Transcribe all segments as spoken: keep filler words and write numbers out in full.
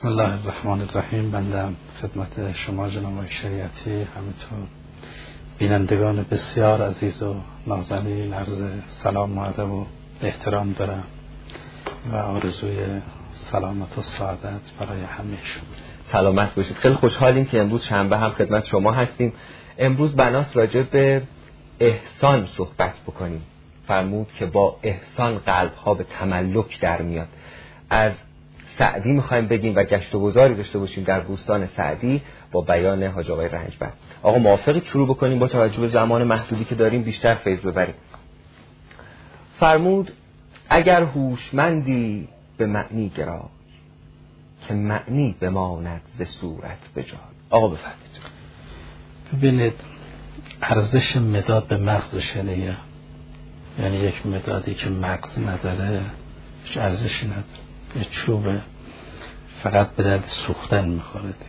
بسم الله الرحمن الرحیم. بنده خدمت شما جناب شریعتی همینطور بینندگان بسیار عزیز و نازنین عرض سلام و ادب و احترام دارم و آرزوی سلامت و سعادت برای همه شما. سلامت باشید. خیلی خوشحالیم که امروز شنبه هم خدمت شما هستیم. امروز بناست راجع به احسان صحبت بکنیم. فرمود که با احسان قلب‌ها به تملک در میاد. از سعدی میخوایم بگیم و گشت و گذاری داشته باشیم در بوستان سعدی با بیان حاج آقای رنجبر. آقا موافقی شروع بکنیم با توجه به زمان محدودی که داریم بیشتر فیض ببریم؟ فرمود اگر هوشمندی به معنی گرای که معنی بماند ز صورت بجای. آقا بفرمایید. ببینید ارزش مداد به مغز شنیه، یعنی یک مدادی که مغز نداره هیچ ارزشی نداره، یه چوبه فقط به درد سوختن میخوره دیگه.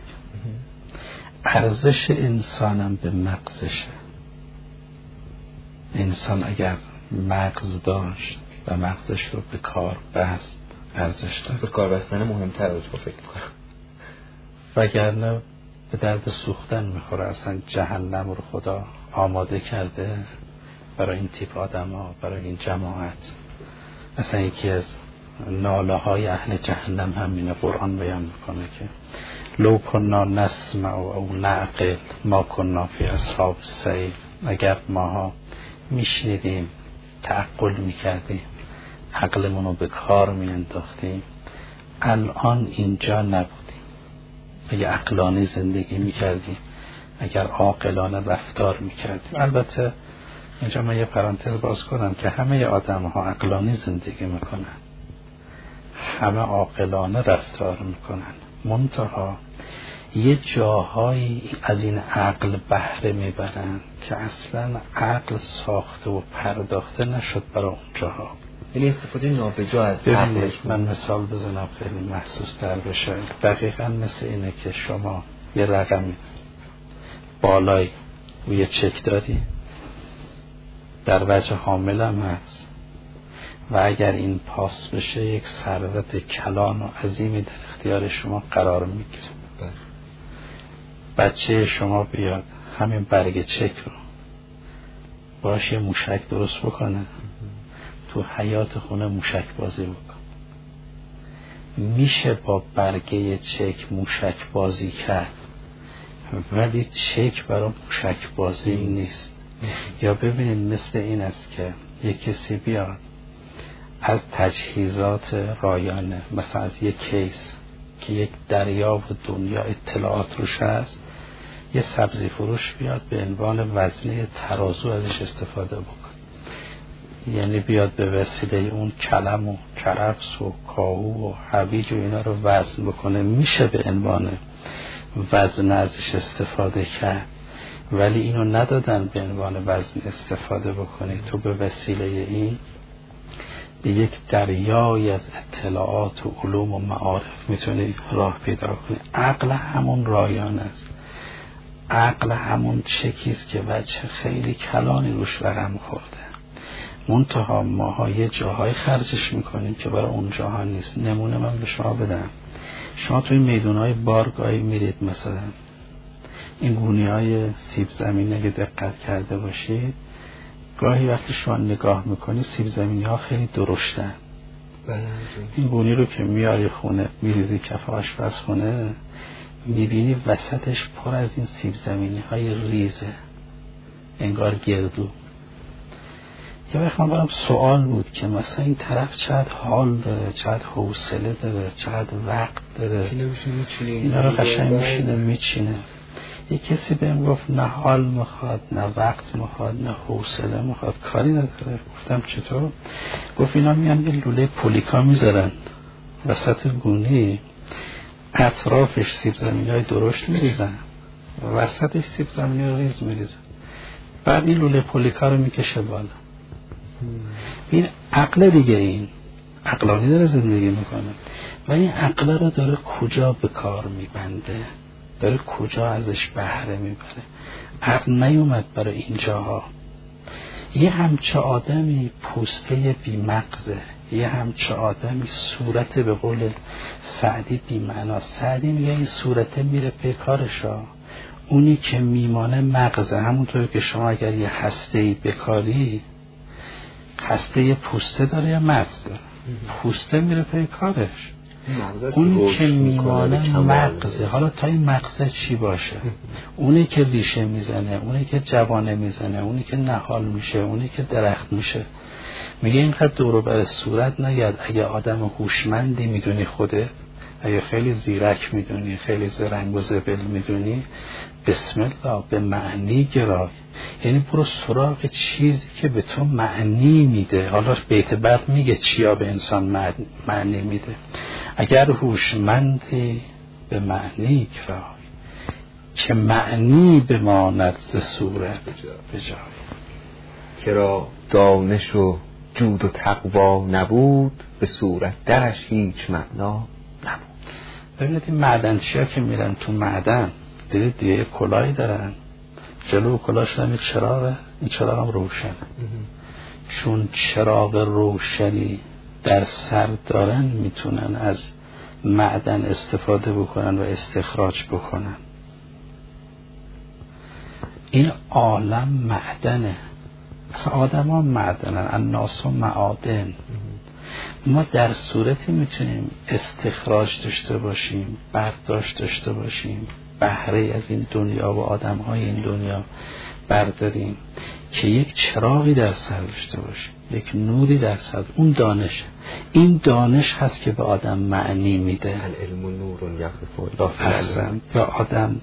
ارزش انسانم به مغزشه. انسان اگر مغز داشت و مغزش رو به کار بست ارزش داره. به کار بستن مهمتر رو فکر میکنم، وگرنه به درد سوختن میخوره. اصلا جهنم رو خدا آماده کرده برای این تیپ آدم ها، برای این جماعت. اصلا یکی از ناله های اهل جهنم همینه. قرآن بیان میکنه که لو کننا نسمع او نعقل ما کننا فی اصحاب السعیر. اگر ماها میشنیدیم، تعقل میکردیم، عقلمون رو به کار میانداختیم، الان اینجا نبودیم. اگر عقلانی زندگی میکردیم، اگر عاقلانه رفتار میکردیم. البته اینجا من یه پرانتز باز کنم که همه آدم ها عقلانی زندگی میکنن، همه عاقلانه رفتار میکنن، منتها یه جاهایی از این عقل بهره میبرن که اصلا عقل ساخته و پرداخته نشد برای اون جاها. یعنی استفاده نابجا از عقلش. من مثال بزنم خیلی محسوس تر بشه. دقیقا مثل اینه که شما یه رقمی بالای و یه چک داری، در وجه حامل هم هست و اگر این پاس بشه یک ثروت کلان و عظیمی در اختیار شما قرار میگیره. بچه شما بیاد همین برگ چک رو باش یه موشک درست بکنه، تو حیات خونه موشک بازی بکن. میشه با برگه چک موشک بازی کرد، ولی چک برای موشک بازی نیست. یا ببینید مثل این است که یک کسی بیاد از تجهیزات رایانه، مثلا از یک کیس که یک دریا و دنیا اطلاعات روش هست، یه سبزی فروش بیاد به عنوان وزنه ترازو ازش استفاده بکنه. یعنی بیاد به وسیله اون کلم و کرفس و کاهو و هویج و اینا رو وزن بکنه. میشه به عنوان وزن ازش استفاده کرد، ولی اینو ندادن به عنوان وزن استفاده بکنی. تو به وسیله این به یک دریای از اطلاعات و علوم و معارف میتونی راه پیدا کنی. عقل همون رایان است، عقل همون چکیست که بچه خیلی کلانی روش رقم خورده، منتها ماها یه جاهای خرجش میکنیم که برای اون جاها نیست. نمونه من به شما بدم. شما توی میدونهای بارگاهی میرید، مثلا این گونی های سیب زمینی که دقت کرده باشید، گاهی وقتی شما نگاه میکنی سیب زمینی ها خیلی درشتن. این گونی رو که میاری خونه میریزی کف آشپزخونه، میبینی وسطش پر از این سیب زمینی های ریزه، انگار گردو. یه وقت من برام سوال بود که مثلا این طرف چقدر حال داره، چقدر حوصله داره، چقدر وقت داره، اینا رو قشنگ میشینه میچینه. یه کسی بهم گفت نه حال میخواد، نه وقت میخواد، نه حوصله میخواد، کاری نداره. گفتم چطور؟ گفت اینا میان یه لوله پولیکا میذارن وسط گونی، اطرافش سیب زمینی های درشت میریزن، وسطش سیب زمینی های ریز میریزن، بعد این لوله پولیکا رو میکشه بالا. این عقل دیگه، این عقلانی داره زندگی میکنه و این عقل رو داره کجا به کار میبنده، داره کجا ازش بهره میبره. عقل نیومد برای اینجاها. یه همچه آدمی پوسته بی مغزه، یه همچه آدمی صورت به قول سعدی بی‌معنا. سعدی میگه این صورت میره پی کارشا، اونی که میمانه مغزه. همونطور که شما اگر یه هسته‌ای بکاری، هسته پوسته داره یا مغز داره؟ پوسته میره پی کارش، اونی که میمانه مغزه. حالا تا این مغزه چی باشه؟ اونی که ریشه میزنه، اونی که جوانه میزنه، اونی که نهال میشه، اونی که درخت میشه. میگه اینقدر دور و بر صورت نگرد. اگه آدم هوشمندی میدونی خودت، اگه خیلی زیرک میدونی، خیلی زرنگ و زبل میدونی، بسم الله به معنی گرای. یعنی برو سراغ چیزی که به تو معنی میده. حالا بیت بعد میگه چیا به انسان معنی میده. اگر هوشمندی به معنی گرای، که معنی بماند ز صورت به جای. کرا دانش و جود و تقوا نبود، به صورت درش هیچ معنا نبود. ببینید این معدنچیا که میرن تو معدن، دیدید دیگه کلاهی دارن، جلو کلاهش هم چراغه، این چراغ هم روشنه. چون چراغ روشنی در سر دارن میتونن از معدن استفاده بکنن و استخراج بکنن. این عالم معدنه، اصلا آدم ها معدنن، الناس معادن. ما در صورتی میتونیم استخراج داشته باشیم، برداشت داشته باشیم، بهره از این دنیا و آدم های این دنیا برداریم که یک چراغی در سر داشته باشیم، یک نوری در سر. اون دانش، این دانش هست که به آدم معنی میده. العلم نور یخفف به آدم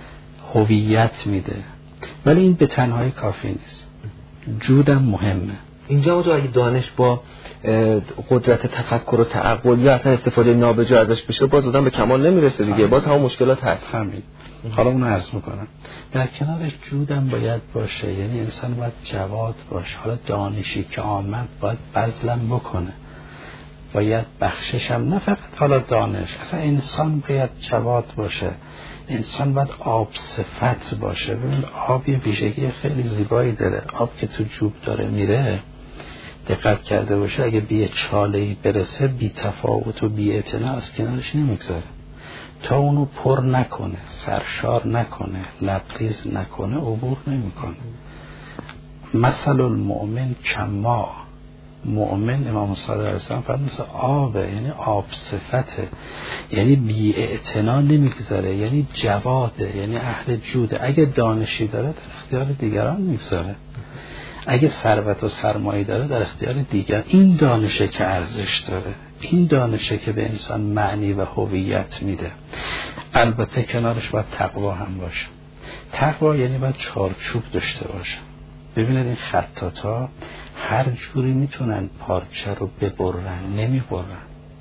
هویت میده. ولی این به تنهایی کافی نیست، جودم مهمه. اینجا وجه اگه دانش با قدرت تفکر و تعقل یا اصلا استفاده نابجا ازش بشه، باز آدم به کمال نمیرسه دیگه، باز هم مشکلات هست. همین حالا اونو عرض میکنم. در کنارش جودم باید باشه، یعنی انسان باید جواد باشه. حالا دانشی که آمد باید بذلم بکنه، باید بخششم، نه فقط حالا دانش، اصلا انسان باید جواد باشه. انسان باید آب صفت باشه. ببین آب یه ویژگی خیلی زیبایی داره. آب که تو جوب داره میره، دقت کرده باشه، اگه به یه چاله‌ای برسه، بی تفاوت و بی اعتنا از کنارش نمیگذاره تا اونو پر نکنه، سرشار نکنه، لبریز نکنه، عبور نمیکنه. مثل المؤمن کما، مؤمن امام صادق علیه السلام فرمود مثل آبه، یعنی آب صفته، یعنی بی اعتنا نمیگذاره، یعنی جواده، یعنی اهل جوده. اگه دانشی داره در اختیار دیگران میگذاره، اگه ثروت و سرمایه داره در اختیار دیگر. این دانشه که ارزش داره، این دانشه که به انسان معنی و هویت میده. البته کنارش باید تقوا هم باشه. تقوا یعنی باید چارچوب داشته باشه. ببینید این خطاطا هر جوری میتونن پارچه رو ببرن، نمیبرن.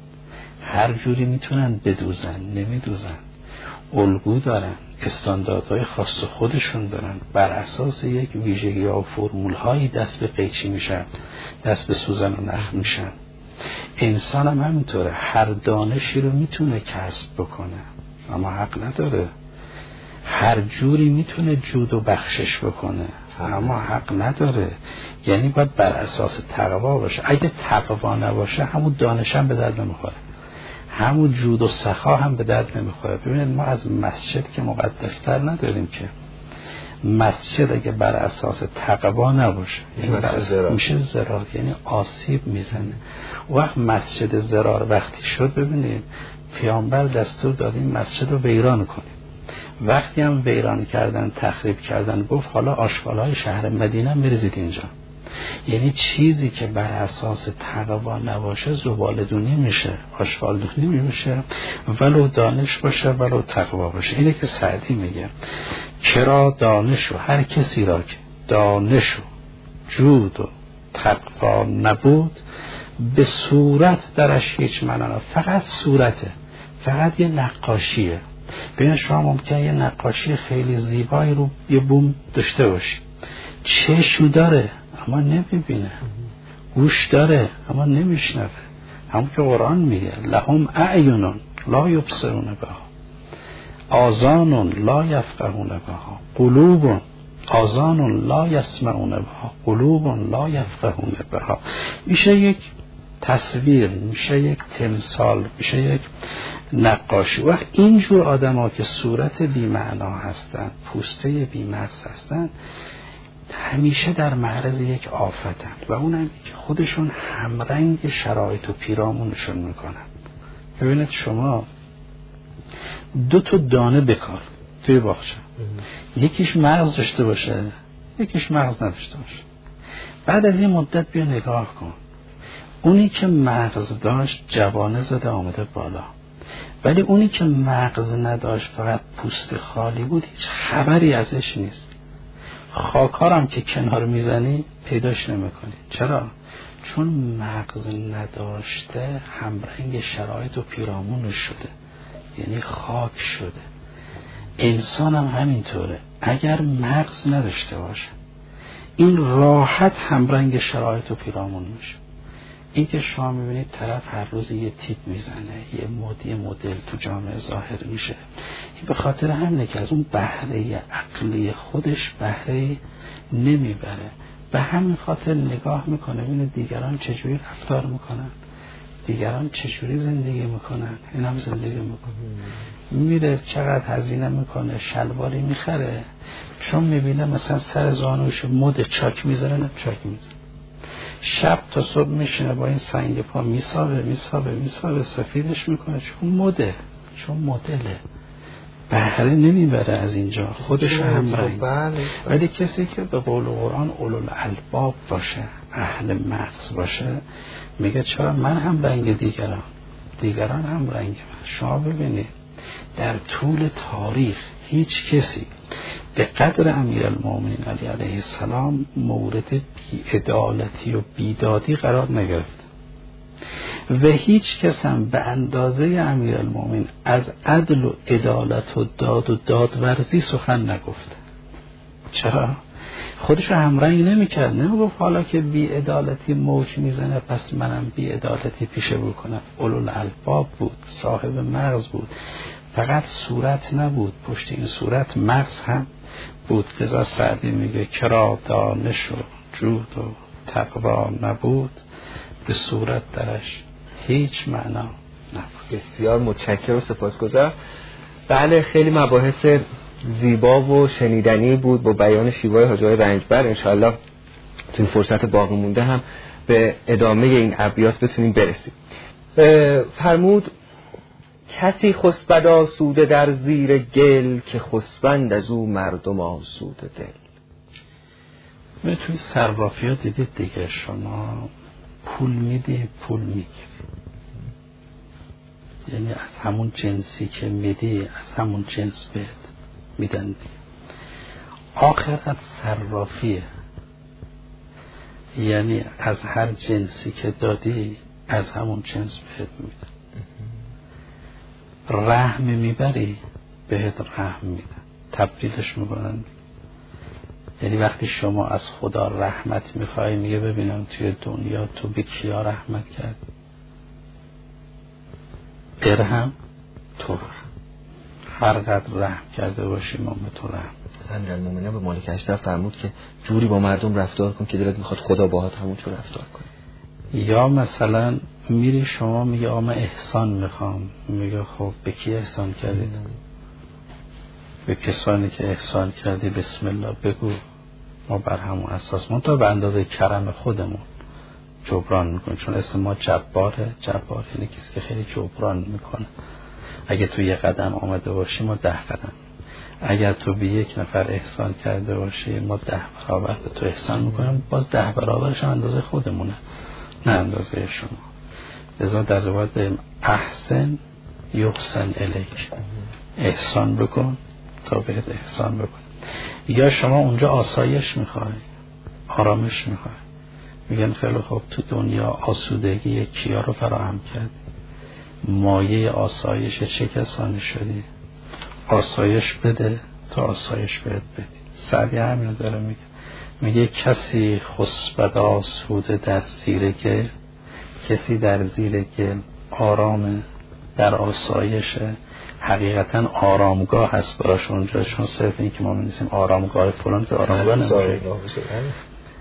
هر جوری میتونن بدوزن، نمیدوزن. الگو دارن، استانداردهای خاص خودشون دارن، بر اساس یک ویژگی ها و فرمول هایی دست به قیچی میشن، دست به سوزن و نخ میشن. انسان هم همینطوره، هر دانشی رو میتونه کسب بکنه اما حق نداره. هر جوری میتونه جود و بخشش بکنه اما حق نداره. یعنی باید بر اساس تقوا باشه. اگه تقوا نباشه همون دانش هم به درد نمیخوره، همون جود و سخا هم به درد نمیخوره. ببینید ما از مسجد که مقدستر نداریم که. مسجد اگه بر اساس تقوا نباشه میشه ضرار، یعنی آسیب میزنه. وقت مسجد ضرار وقتی شد، ببینید پیامبر دستور دادیم مسجد رو ویران کنیم. وقتی هم ویران کردن، تخریب کردن، گفت حالا آشغال‌های شهر مدینه بریزید اینجا. یعنی چیزی که بر اساس تقوا نباشه زباله‌دونی میشه، آشغال‌دونی میشه، ولو دانش باشه ولو تقوا باشه. اینه که سعدی میگه کرا دانش و هر کسی را که دانش و جود و تقوا نبود، به صورت درش هیچ معنا. فقط صورته، فقط یه نقاشیه. ببین شما ممکنه یه نقاشی خیلی زیبایی رو یه بوم داشته باشی، چشم داره اما نمیبینه، گوش داره اما نمیشنوه. همون که قرآن میگه لهم اعین لا یبصرون بها، آذان لا یفقهون بها، قلوب آذان لا یسمعون بها، قلوب لا یفقهون بها. میشه یک تصویر، میشه یک تمثال، میشه یک نقاشی. و اینجور آدم ها که صورت بی‌معنا هستن، پوسته بی‌مغز هستن، همیشه در معرض یک آفتن و اونم که خودشون همرنگ شرایط و پیرامونشون میکنن. ببینید شما دو تا دانه بکار توی باغچه، یکیش مغز داشته باشه یکیش مغز نداشته باشه، بعد از این مدت بیا نگاه کن، اونی که مغز داشت جوانه زده آمده بالا، ولی اونی که مغز نداشت فقط پوست خالی بود هیچ خبری ازش نیست. خاکارم که کنار میزنی پیداش نمیکنی. چرا؟ چون مغز نداشته همرنگ شرایط و پیرامونش شده، یعنی خاک شده. انسان هم همینطوره، اگر مغز نداشته باشه این راحت همرنگ شرایط و پیرامون میشه. این که شما میبینید طرف هر روز یه تیپ میزنه، یه مدی مدل تو جامعه ظاهر میشه، این به خاطر همینه که از اون بهره عقلی خودش بهره نمیبره. به همین خاطر نگاه میکنه ببینید دیگران چجوری رفتار میکنن، دیگران چجوری زندگی میکنن، این هم زندگی میکنه. میره چقدر هزینه میکنه، شلواری میخره، چون میبینه مثلا سر زانوش مد چاک میذاره، نه چاک میذاره، شب تا صبح میشینه با این سنگ پا میسابه میسابه میسابه سفیدش میکنه، چون مده، چون مدله، بهره نمیبره از اینجا، خودش هم رنگ. ولی کسی که به قول قرآن اولو الالباب باشه، اهل مغز باشه، میگه چرا من هم رنگ دیگران، دیگران هم رنگ من. شما ببینید در طول تاریخ هیچ کسی به قدر امیرالمومنین علی علیه السلام مورد بی‌عدالتی و بیدادی قرار نگرفت و هیچ کس هم به اندازه امیرالمومنین از عدل و عدالت و داد و دادورزی سخن نگفت. چرا؟ خودش همرنگ نمی‌کرد، نمیگفت حالا که بی‌عدالتی موج میزنه پس منم بی‌عدالتی پیشه بکنم. اولو الالباب بود، صاحب مغز بود، فقط صورت نبود، پشت این صورت مغز هم بود. رضا سعدی میگه کرا دانش و جود و تقوا نبود، به صورت درش هیچ معنا نبود. بسیار متشکرم و سپاسگزارم. بله، خیلی مباحث زیبا و شنیدنی بود با بیان شیوای حاج آقای رنجبر. انشاءالله تو این فرصت باقی مونده هم به ادامه این ابیات بتونیم برسیم. فرمود کسی خسبد آسوده در زیر گل، که خسبند از او مردم آسوده دل. به توی صرافی ها دیدید دیگه، شما پول میدی پول میگیری، یعنی از همون جنسی که میدی از همون جنس بهت میدن دیگه. آخرت صرافیه، یعنی از هر جنسی که دادی از همون جنس بهت میدن. رحم میبری بهت رحم میدن، تبدیلش میکنن. یعنی وقتی شما از خدا رحمت میخوای میگه ببینم توی دنیا تو به کیا رحمت کرد، ارحم تو هر قدر رحم کرده باشی ما به تو رحم. امیرالمومنین به مالک اشرف فرمود که جوری با مردم رفتار کن که دلت میخواد خدا باهات همونجور رفتار کنه. یا مثلا میری شما میگه آما احسان میخوام، میگه خب به کی احسان کردید؟ به کسانی که احسان کردی بسم الله بگو، ما بر همون اساس من تا به اندازه کرم خودمون جبران میکنیم. چون اسم ما جباره، جبار یعنی کسی که خیلی جبران میکنه. اگه تو یه قدم آمده باشی ما ده قدم، اگر تو به یک نفر احسان کرده باشی ما ده برابر به تو احسان میکنیم، باز ده برابرش هم اندازه خودمونه نه اندازه شما. لذا در روایت داریم احسن یحسن الیک، احسان بکن تا بهت احسان بکن. یا شما اونجا آسایش میخوای، آرامش میخوای، میگن خیلی خوب تو دنیا آسودگی کیا رو فراهم کرد، مایه آسایش چه کسانی شدی، آسایش بده تا آسایش بهت بدی. سعدی همین داره میگه، میگه کسی خسبد آسوده در زیر گل، کسی در زیر گل آرامه، در آسایش، حقیقتا آرامگاه هست براش اونجا، چون صرف این که ما می‌نویسیم آرامگاه فلان که آرامگاه نمیشه.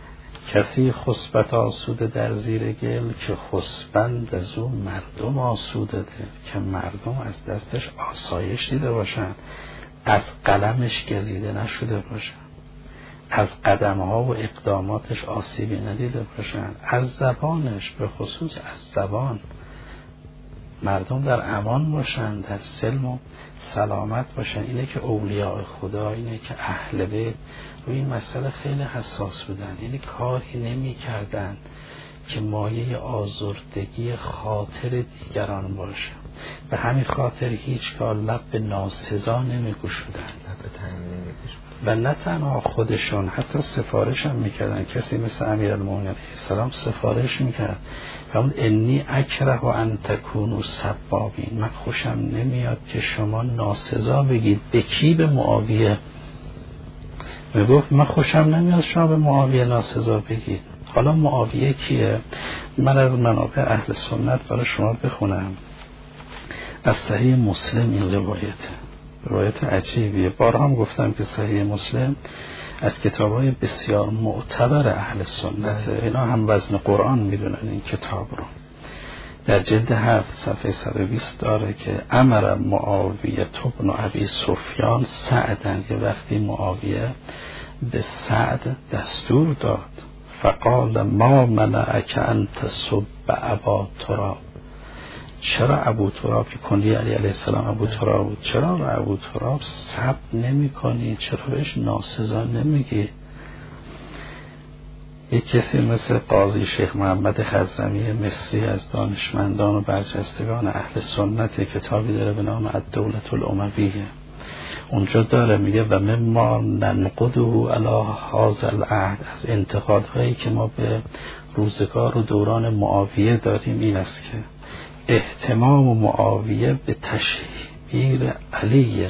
کسی خسبت آسوده در زیر گل که خسبند از او مردم آسوده ده، که مردم از دستش آسایش دیده باشن، از قلمش گزیده نشده باشن، از قدمها و اقداماتش آسیبی ندیده باشن، از زبانش به خصوص از زبان مردم در امان باشن، در سلم و سلامت باشن. اینه که اولیاء خدا، اینه که اهل بیت روی این مسئله خیلی حساس بودن. یعنی کاری نمی کردن که مایه آزردگی خاطر دیگران باشه. به همین خاطر هیچگاه لب به ناسزا نمی گشودن و نه تنها خودشون، حتی سفارش هم میکردن. کسی مثل امیرالمومنین علیه السلام سفارش میکرد و اون انی اکره و ان تکونوا سبابین، من خوشم نمیاد که شما ناسزا بگید. به کی؟ به معاویه. میگفت من خوشم نمیاد شما به معاویه ناسزا بگید. حالا معاویه کیه؟ من از منابع اهل سنت برای شما بخونم. از صحیح مسلم این روایته، روایت عجیبیه. بارها هم گفتم که صحیح مسلم از کتاب‌های بسیار معتبر اهل سنت، اینا هم وزن قرآن میدونن این کتاب رو. در جلد هفت صفحه صد و بیست داره که امر معاویه ابن ابی سفیان سعدن، که وقتی معاویه به سعد دستور داد فقال ما منعک ان تسب ابا تراب، چرا ابو تراب که کنی علی علیه السلام ابو تراب بود، چرا را ابو تراب سب نمی کنی، چرا بهش ناسزا نمیگی؟ یک کسی مثل قاضی شیخ محمد خضرمی مصری از دانشمندان و برجستگان اهل سنت کتابی داره به نام الدولة الامویه، اونجا داره میگه و مما ننقده علی هذا العهد، از انتقادهایی که ما به روزگار و دوران معاویه داریم این است که اهتمام معاویه به تشهیر علی،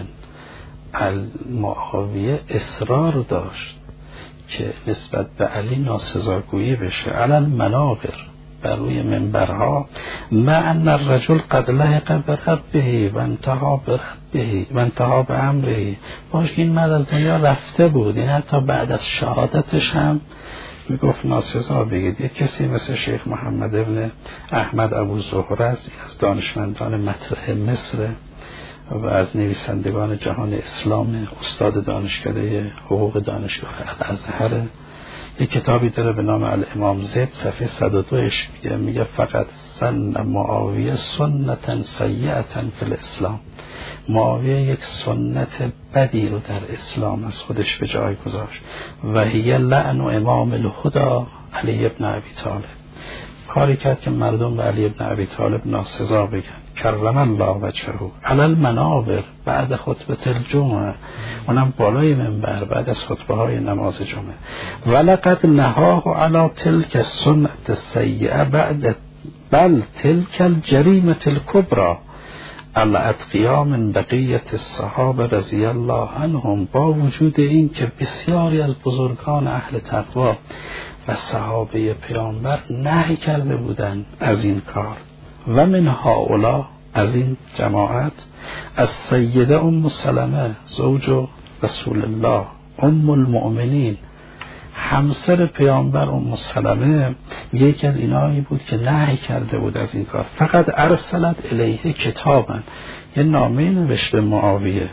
معاویه اصرار داشت که نسبت به علی ناسزاگویی بشه. علل منابر، بر روی منبرها، مع ان الرجل قد لحق بربه و انتها بربه و انتها به امره، باش این مرد از دنیا رفته بود، این حتی بعد از شهادتش هم میگفت ناسزا بگید. یک کسی مثل شیخ محمد ابن احمد ابو زهره است، از دانشمندان مطرح مصر و از نویسندگان جهان اسلام، استاد دانشکده حقوق دانشگاه الازهر. یک کتابی داره به نام الامام زید، صفحه صد و دو میگه میگه فقط سن معاویه سنتا سیئة فی الاسلام، معاویه یک سنت بدی رو در اسلام از خودش به جای گذاشت. و هی لعن امام الهدی علی ابن ابی طالب، کاری کرد که مردم به علی ابن ابی طالب ناسزا بگن. کرم الله وجهه علی المنابر بعد خطبه الجمعه، اونم بالای منبر بعد از خطبه های نماز جمعه. ولقد نهاه علی تلک السنة السیئه بعد بل تلک الجریمه الکبری الاتقیا من بقیت الصحابه رضی الله عنهم، با وجود این که بسیاری از بزرگان اهل تقوا و صحابه پیامبر نهی کرده بودند از این کار. و من هؤلاء، از این جماعت، از سیده ام سلمه زوج رسول الله ام المؤمنین، همسر پیامبر ام سلمه، یکی از اینایی بود که نهی کرده بود از این کار. فقط ارسلت الیه کتابا، یه نامه نوشته معاویه،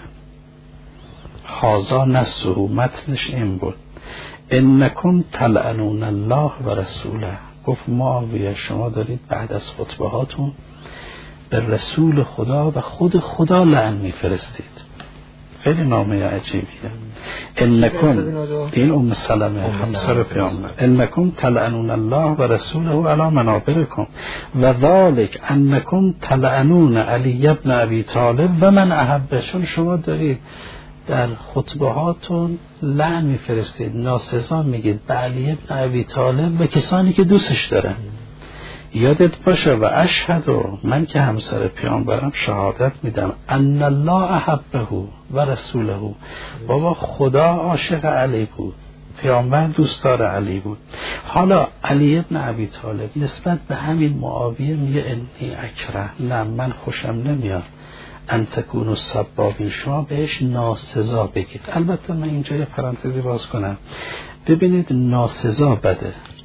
هازا نسه، متنش این بود انکم تلعنون الله و رسوله، گفت معاویه شما دارید بعد از خطبه هاتون به رسول خدا و خود خدا لعن میفرستید. خیلی نامه عجیبیه. انکم، این ام سلمه همسر پیامبر، انکم تلعنون الله و رسوله علی منابرکم و ذالک انکم تلعنون علی ابن ابی طالب و من احبه، چون شما دارید در خطبه هاتون لعن میفرستید، ناسزا میگید به علی ابن ابی طالب و کسانی که دوستش دارن. یادت باشه و اشهد، و من که همسر پیامبرم شهادت میدم ان الله احبه و رسوله، بابا خدا عاشق علی بود، پیامبر دوستدار علی بود. حالا علی ابن ابی طالب نسبت به همین معاویه میگه انی اکره، نه من خوشم نمیاد ان تکونوا سبابین، شما بهش ناسزا بگید. البته من اینجا یه پرانتزی باز کنم، ببینید ناسزا بده،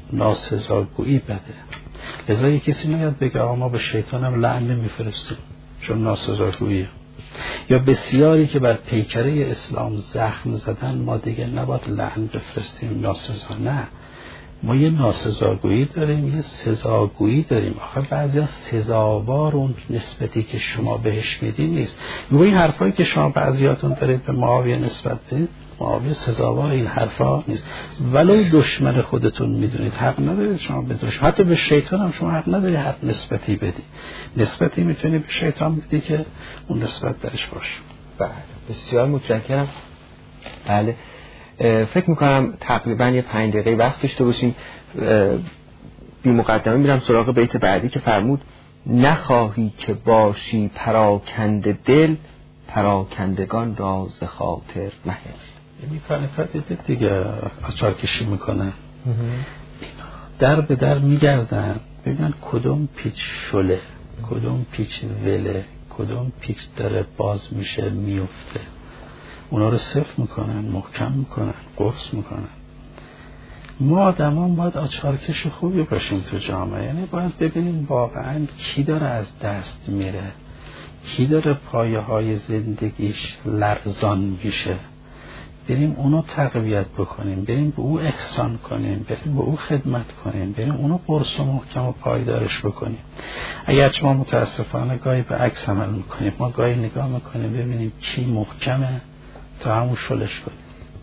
ناسزاگویی بده. لذا یک کسی نمیاد بگه آقا ما به شیطان هم لعن نمیفرستیم چون ناسزاگوییه، یا بسیاری که بر پیکره اسلام زخم زدن ما دیگه نباید لعن بفرستیم ناسزا. نه، ما یه ناسزاگویی داریم، یه سزاگویی داریم. آخه بعضیا سزاوار اون نسبتی که شما بهش میدین نیست. میگه این حرفایی که شما بعضیاتون دارید به معاویه نسبت بدید، معاویه سزاوار این حرفا نیست. ولو دشمن خودتون میدونید حق ندارید شما به دشمن، حتی به شیطان هم شما حق ندارید حق نسبتی بدی. نسبتی میتونی به شیطان بدی که اون نسبت درش باشه. بله، بسیار متشکرم. بله، فکر میکنم تقریبا یه پنج دقیقه وقت داشته باشیم. بی مقدمه میرم سراغ بیت بعدی که فرمود نخواهی که باشی پراکنده دل، پراکندگان را ز خاطر مهل. میکنه تا دیدید دیگه آچار کشی میکنه، در به در میگردن ببینن کدوم پیچ شله، کدوم پیچ وله، کدوم پیچ داره باز میشه میفته، اونا رو صفر میکنن، محکم میکنن، قرص میکنن. ما آدمان باید آچارکش خوبی باشیم تو جامعه، یعنی باید ببینیم واقعا کی داره از دست میره، کی داره پایه های زندگیش لرزان میشه، بریم اونو تقویت بکنیم، بریم به او احسان کنیم، بریم به او خدمت کنیم، بریم اونو قرص و محکم و پایدارش بکنیم. اگرچه ما متاسفانه گاهی به عکس عمل میکنیم، ما گاهی نگاه میکنیم ببینیم کی محکمه تا همون شلش کنیم،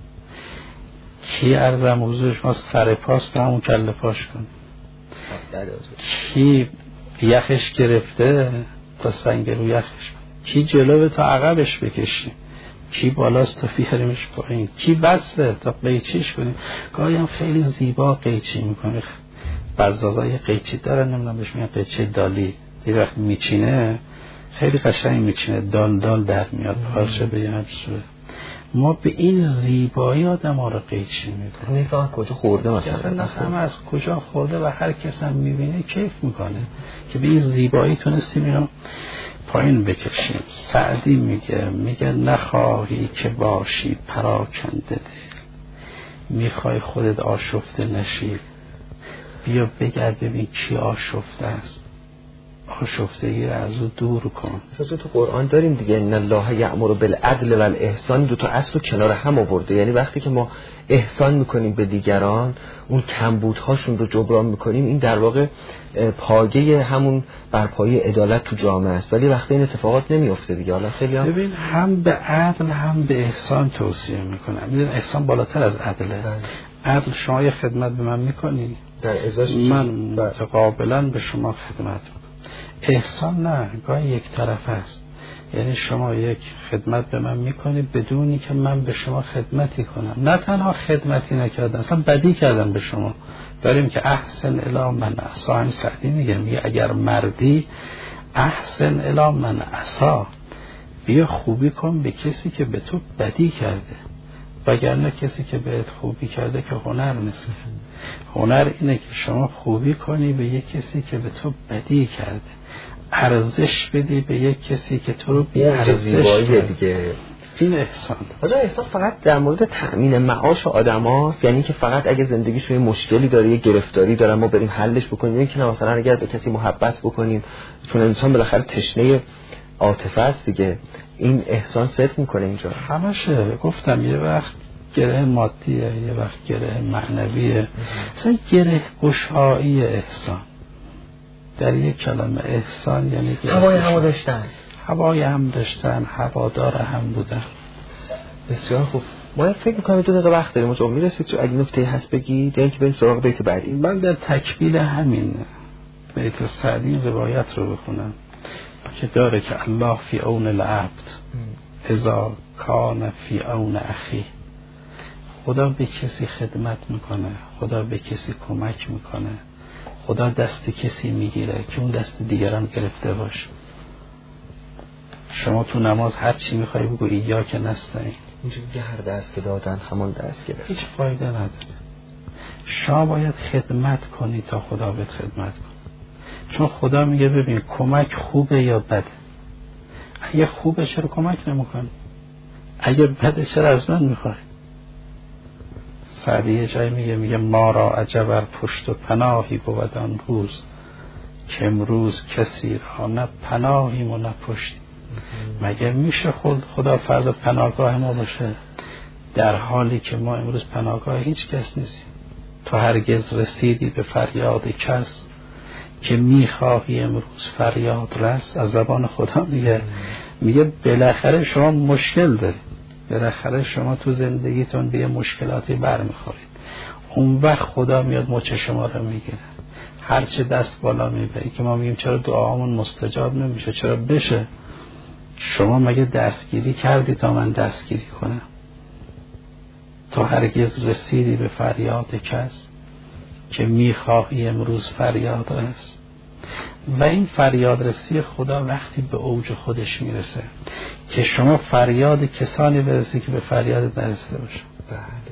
کی ارزم حضورش ما سر پاست تا همون کله پاش کنیم، کی یخش گرفته تا سنگ رو یخش کنیم، کی جلوه تا عقبش بکشیم، کی بالاست تا بیاریمش پایین، کی بسته تا قیچیش کنیم. گاهی هم خیلی زیبا قیچی میکنیم، بزازای قیچی دارن، نمیدونم بهش میگن قیچی دالی، یه وقت میچینه خیلی قشنگ میچینه، دال دال در میاد پارچه به یه صورت. ما به این زیبایی آدم ها رو قیچی میکنیم. نگاه کجا خورده مثلا، مثلا هم از کجا خورده و هر کس هم میبینه کیف میکنه که به این زیبایی تونستیم اینو پایین بکشیم. سعدی میگه میگه نخواهی که باشی پراکنده دل، میخوای خودت آشفته نشی، بیا بگرد ببین کی آشفته است، آشفتگی رو از او دور کن. مثلا تو قرآن داریم دیگه ان الله یأمر بالعدل والاحسان، دو تا اصل رو کنار هم آورده. یعنی وقتی که ما احسان میکنیم به دیگران، اون کمبودهاشون رو جبران میکنیم، این در واقع پایه همون برپایه عدالت تو جامعه است. ولی وقتی این اتفاقات نمیفته دیگه. حالا خیلی هم ببین هم به عدل هم به احسان توصیه میکنم. میدون احسان بالاتر از عدله. عدل شما یه خدمت به من میکنی، در ازاش من متقابلا به شما خدمت میکنم. احسان نه، گاهی یک طرف است. یعنی شما یک خدمت به من میکنی بدونی که من به شما خدمتی کنم. نه تنها خدمتی نکردم، اصلا بدی کردم به شما. داریم که احسن الی من عصا. همین سعدی میگه میگه اگر مردی احسن الی من عصا، بیا خوبی کن به کسی که به تو بدی کرده، وگرنه کسی که بهت خوبی کرده که هنر نیست. هنر اینه که شما خوبی کنی به یک کسی که به تو بدی کرده، ارزش بدی به یک کسی که تو رو بی ارزش کرده دیگه. این احسان. حالا احسان فقط در مورد تأمین معاش آدم هاست؟ یعنی که فقط اگه زندگیش یه مشکلی داره، یه گرفتاری داره، ما بریم حلش بکنیم؟ یعنی که مثلا اگر به کسی محبت بکنیم، چون انسان بالاخره تشنه عاطفه است دیگه، این احسان صرف میکنه اینجا؟ همشه. گفتم یه وقت گره مادیه، یه وقت گره معنویه، مثلا گره گشایی احسان. در یک کلمه احسان یعنی هوای هم داشتن، هوای هم داشتن، هوادار هم بودن. بسیار خوب. ما فکر می‌کنم دو دقیقه وقت داریم، اونجا میرسید چه اگه نکته هست بگید یا اینکه بریم سراغ بیت بعدی؟ من در تکمیل همین بیت سعدی روایت رو بخونم که داره که الله فی عون العبد اذا کان فی عون اخی. خدا به کسی خدمت میکنه، خدا به کسی کمک میکنه، خدا دست کسی میگیره که اون دست دیگران گرفته باشه. شما تو نماز هر چی میخوای بگو ایا که نستعین، اینجوری که هر دست که دادن همان دست گرفت، هیچ فایده نداره. شما باید خدمت کنی تا خدا بهت خدمت کنه. چون خدا میگه ببین کمک خوبه یا بده. اگه خوبه چرا کمک نمیکنی؟ اگه بده چرا از من میخوای؟ سعدی یه جایی میگه میگه ما را عجب پشت و پناهی بود آن روز که امروز کسی را نه پناهیم و نه پشتی. مگه میشه خود خدا فردا پناهگاه ما باشه در حالی که ما امروز پناهگاه هیچ کس نیستیم؟ تو هرگز رسیدی به فریاد کس که میخواهی امروز فریاد رس. از زبان خدا میگه میگه بالاخره شما مشکل دارید، بالاخره شما تو زندگیتون به مشکلاتی برمیخورید، اون وقت خدا میاد مچ شما رو میگیره. هرچه دست بالا میبری که ما میگیم چرا دعامون مستجاب نمیشه، چرا بشه؟ شما مگه دستگیری کردی تا من دستگیری کنم؟ تو هرگز رسیدی به فریاد کس که میخواهی امروز فریاد رس. و این فریاد رسی خدا وقتی به اوج خودش میرسه که شما فریاد کسانی برسی که به فریاد نرسیده باشه. بله